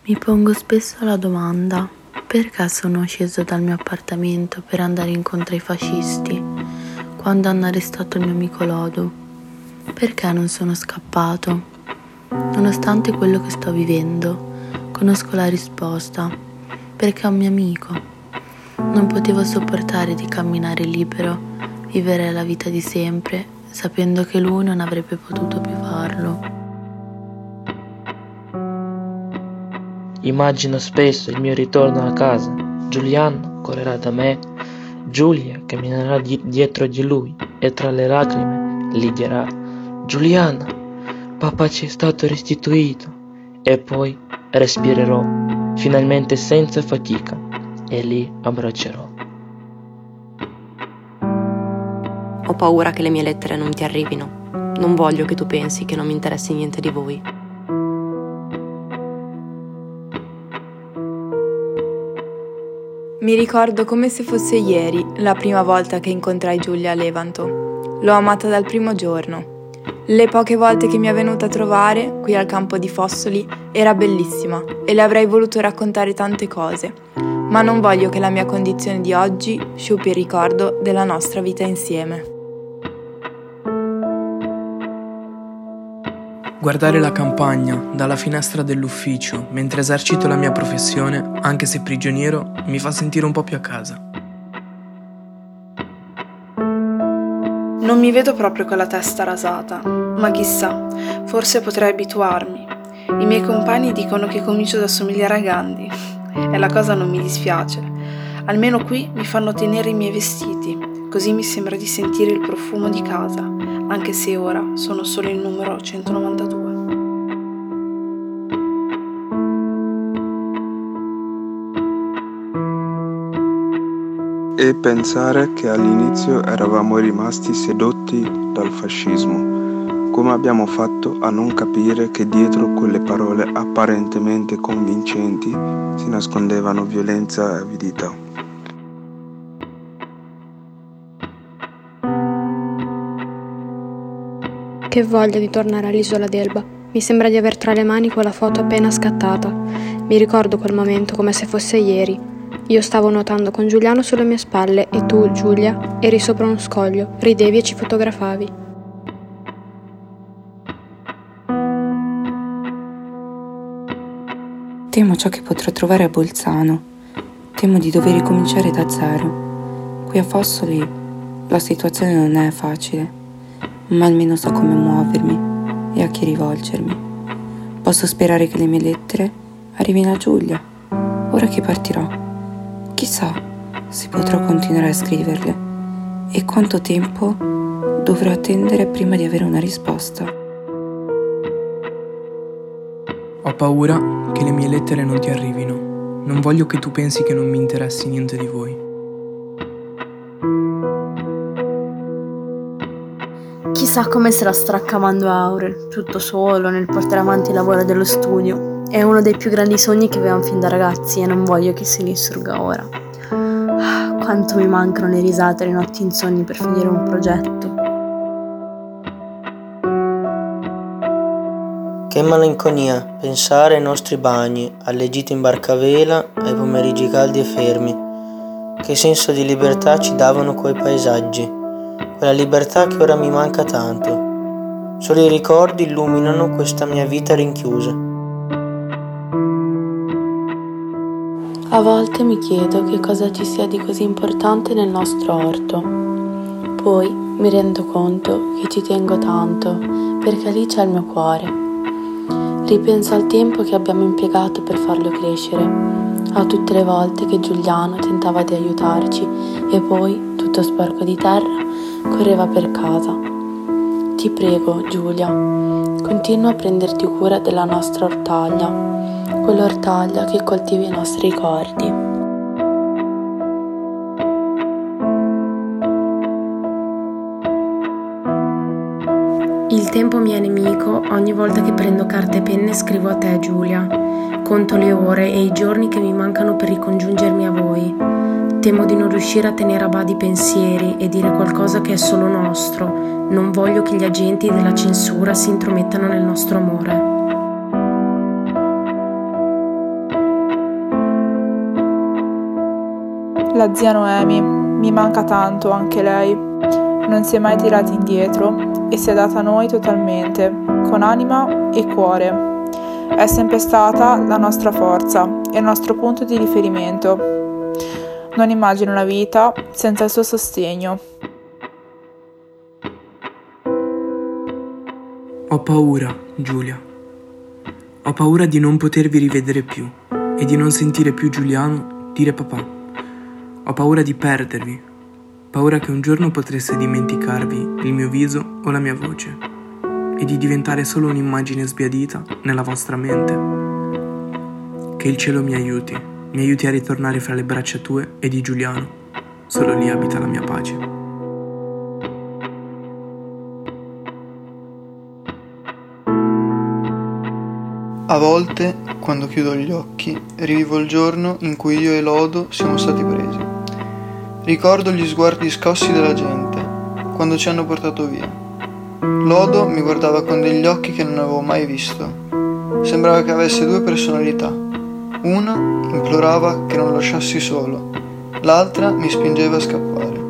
Mi pongo spesso la domanda: perché sono sceso dal mio appartamento per andare incontro ai fascisti quando hanno arrestato il mio amico Lodu? Perché non sono scappato? Nonostante quello che sto vivendo, conosco la risposta: perché è un mio amico. Non potevo sopportare di camminare libero, vivere la vita di sempre, sapendo che lui non avrebbe potuto più farlo. Immagino spesso il mio ritorno a casa. Giuliano correrà da me, Giulia camminerà dietro di lui e tra le lacrime gli dirà: Giuliano, papà ci è stato restituito. E poi respirerò, finalmente senza fatica, e li abbraccerò. Ho paura che le mie lettere non ti arrivino. Non voglio che tu pensi che non mi interessi niente di voi. Mi ricordo come se fosse ieri, la prima volta che incontrai Giulia a Levanto. L'ho amata dal primo giorno. Le poche volte che mi è venuta a trovare, qui al campo di Fossoli, era bellissima e le avrei voluto raccontare tante cose. Ma non voglio che la mia condizione di oggi sciupi il ricordo della nostra vita insieme. Guardare la campagna dalla finestra dell'ufficio mentre esercito la mia professione, anche se prigioniero, mi fa sentire un po' più a casa. Non mi vedo proprio con la testa rasata, ma chissà, forse potrei abituarmi. I miei compagni dicono che comincio ad assomigliare a Gandhi e la cosa non mi dispiace. Almeno qui mi fanno tenere i miei vestiti, così mi sembra di sentire il profumo di casa, anche se ora sono solo il numero 192. E pensare che all'inizio eravamo rimasti sedotti dal fascismo. Come abbiamo fatto a non capire che dietro quelle parole apparentemente convincenti si nascondevano violenza e avidità? Che voglia di tornare all'isola d'Elba. Mi sembra di aver tra le mani quella foto appena scattata. Mi ricordo quel momento come se fosse ieri. Io stavo nuotando con Giuliano sulle mie spalle e tu, Giulia, eri sopra uno scoglio, ridevi e ci fotografavi. Temo ciò che potrò trovare a Bolzano. Temo di dover ricominciare da zero. Qui a Fossoli la situazione non è facile, ma almeno so come muovermi e a chi rivolgermi. Posso sperare che le mie lettere arrivino a Giulia, ora che partirò. Chissà se potrò continuare a scriverle e quanto tempo dovrò attendere prima di avere una risposta. Ho paura che le mie lettere non ti arrivino. Non voglio che tu pensi che non mi interessi niente di voi. Chissà come se la sta cavando Aurel, tutto solo nel portare avanti il lavoro dello studio. È uno dei più grandi sogni che avevamo fin da ragazzi e non voglio che se ne insurga ora. Quanto mi mancano le risate e le notti insonni per finire un progetto. Che malinconia pensare ai nostri bagni, alle gite in barcavela, ai pomeriggi caldi e fermi. Che senso di libertà ci davano quei paesaggi, quella libertà che ora mi manca tanto. Solo i ricordi illuminano questa mia vita rinchiusa. A volte mi chiedo che cosa ci sia di così importante nel nostro orto. Poi mi rendo conto che ci tengo tanto, perché lì c'è il mio cuore. Ripenso al tempo che abbiamo impiegato per farlo crescere, a tutte le volte che Giuliano tentava di aiutarci e poi, tutto sporco di terra, correva per casa. Ti prego, Giulia, continua a prenderti cura della nostra ortaglia, quell'ortaglia che coltiva i nostri ricordi. Il tempo mi è nemico ogni volta che prendo carta e penna e scrivo a te, Giulia. Conto le ore e i giorni che mi mancano per ricongiungermi a voi. Temo di non riuscire a tenere a bada i pensieri e dire qualcosa che è solo nostro. Non voglio che gli agenti della censura si intromettano nel nostro amore. La zia Noemi, mi manca tanto anche lei. Non si è mai tirata indietro e si è data a noi totalmente, con anima e cuore. È sempre stata la nostra forza e il nostro punto di riferimento. Non immagino la vita senza il suo sostegno. Ho paura, Giulia. Ho paura di non potervi rivedere più e di non sentire più Giuliano dire papà. Ho paura di perdervi. Paura che un giorno potreste dimenticarvi il mio viso o la mia voce e di diventare solo un'immagine sbiadita nella vostra mente. Che il cielo mi aiuti a ritornare fra le braccia tue e di Giuliano. Solo lì abita la mia pace. A volte, quando chiudo gli occhi, rivivo il giorno in cui io e Lodo siamo stati presi. Ricordo gli sguardi scossi della gente, quando ci hanno portato via. Lodo mi guardava con degli occhi che non avevo mai visto. Sembrava che avesse due personalità. Una implorava che non lo lasciassi solo, l'altra mi spingeva a scappare.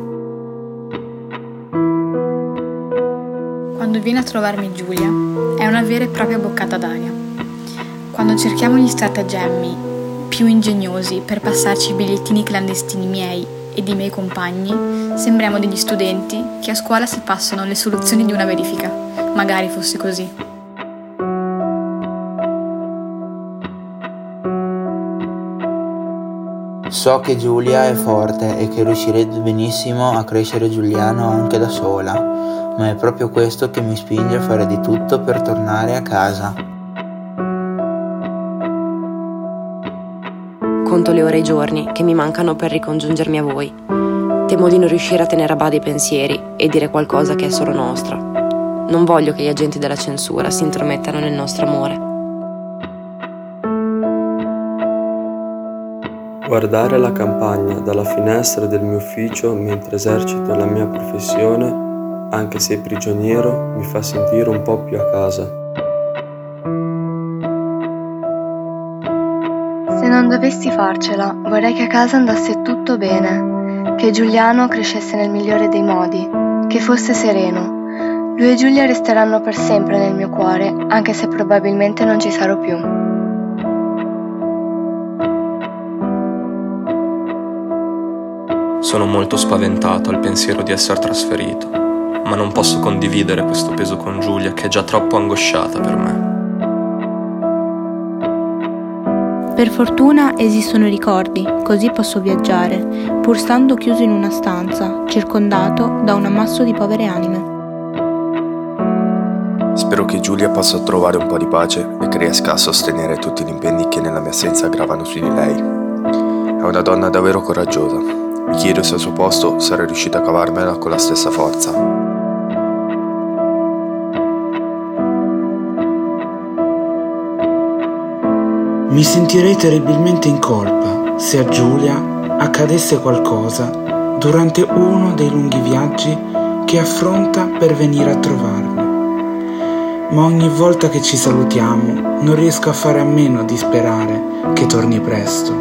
Quando viene a trovarmi Giulia, è una vera e propria boccata d'aria. Quando cerchiamo gli stratagemmi più ingegnosi per passarci i bigliettini clandestini miei e dei miei compagni, sembriamo degli studenti che a scuola si passano le soluzioni di una verifica. Magari fosse così. So che Giulia è forte e che riuscirebbe benissimo a crescere Giuliano anche da sola, ma è proprio questo che mi spinge a fare di tutto per tornare a casa. Conto le ore e i giorni che mi mancano per ricongiungermi a voi. Temo di non riuscire a tenere a bada i pensieri e dire qualcosa che è solo nostra. Non voglio che gli agenti della censura si intromettano nel nostro amore. Guardare la campagna dalla finestra del mio ufficio mentre esercito la mia professione, anche se prigioniero, mi fa sentire un po' più a casa. Se non dovessi farcela, vorrei che a casa andasse tutto bene, che Giuliano crescesse nel migliore dei modi, che fosse sereno. Lui e Giulia resteranno per sempre nel mio cuore, anche se probabilmente non ci sarò più. Sono molto spaventato al pensiero di essere trasferito, ma non posso condividere questo peso con Giulia, che è già troppo angosciata per me. Per fortuna esistono i ricordi, così posso viaggiare, pur stando chiuso in una stanza, circondato da un ammasso di povere anime. Spero che Giulia possa trovare un po' di pace e che riesca a sostenere tutti gli impegni che nella mia assenza gravano su di lei. È una donna davvero coraggiosa. Mi chiedo se al suo posto sarei riuscita a cavarmela con la stessa forza. Mi sentirei terribilmente in colpa se a Giulia accadesse qualcosa durante uno dei lunghi viaggi che affronta per venire a trovarmi. Ma ogni volta che ci salutiamo non riesco a fare a meno di sperare che torni presto.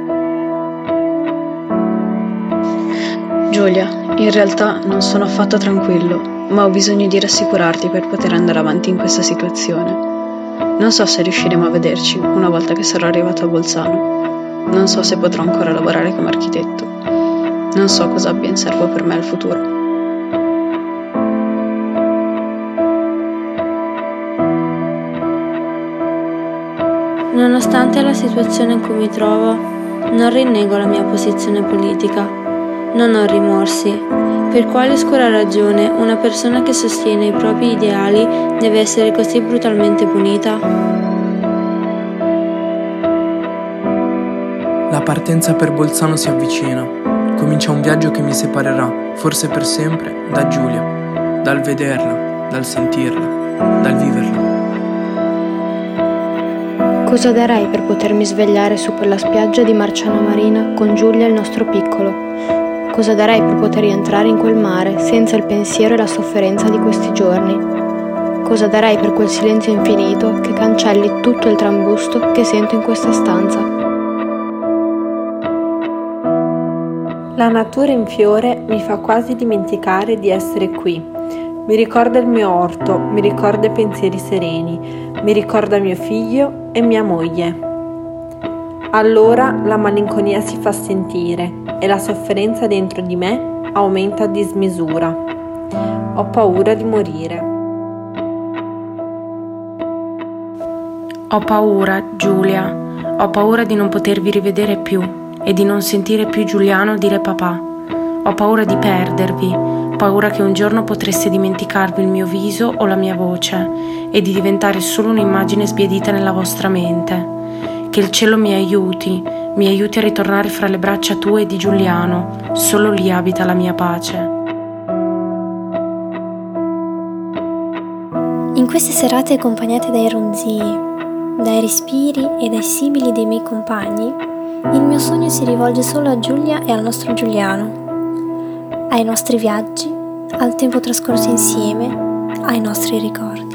Giulia, in realtà non sono affatto tranquillo, ma ho bisogno di rassicurarti per poter andare avanti in questa situazione. Non so se riusciremo a vederci una volta che sarò arrivato a Bolzano. Non so se potrò ancora lavorare come architetto. Non so cosa abbia in serbo per me il futuro. Nonostante la situazione in cui mi trovo, non rinnego la mia posizione politica. Non ho rimorsi. Per quale oscura ragione una persona che sostiene i propri ideali deve essere così brutalmente punita? La partenza per Bolzano si avvicina. Comincia un viaggio che mi separerà, forse per sempre, da Giulia, dal vederla, dal sentirla, dal viverla. Cosa darei per potermi svegliare su quella spiaggia di Marciana Marina con Giulia e il nostro piccolo? Cosa darei per poter rientrare in quel mare senza il pensiero e la sofferenza di questi giorni? Cosa darei per quel silenzio infinito che cancelli tutto il trambusto che sento in questa stanza? La natura in fiore mi fa quasi dimenticare di essere qui. Mi ricorda il mio orto, mi ricorda i pensieri sereni, mi ricorda mio figlio e mia moglie. Allora la malinconia si fa sentire e la sofferenza dentro di me aumenta a dismisura. Ho paura di morire. Ho paura, Giulia, ho paura di non potervi rivedere più e di non sentire più Giuliano dire papà. Ho paura di perdervi, paura che un giorno potreste dimenticarvi il mio viso o la mia voce e di diventare solo un'immagine sbiadita nella vostra mente. Che il cielo mi aiuti a ritornare fra le braccia tue e di Giuliano, solo lì abita la mia pace. In queste serate accompagnate dai ronzii, dai respiri e dai sibili dei miei compagni, il mio sogno si rivolge solo a Giulia e al nostro Giuliano, ai nostri viaggi, al tempo trascorso insieme, ai nostri ricordi.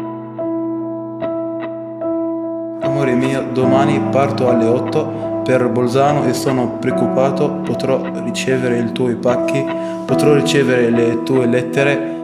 Amore mio, domani parto alle 8 per Bolzano e sono preoccupato, potrò ricevere i tuoi pacchi, potrò ricevere le tue lettere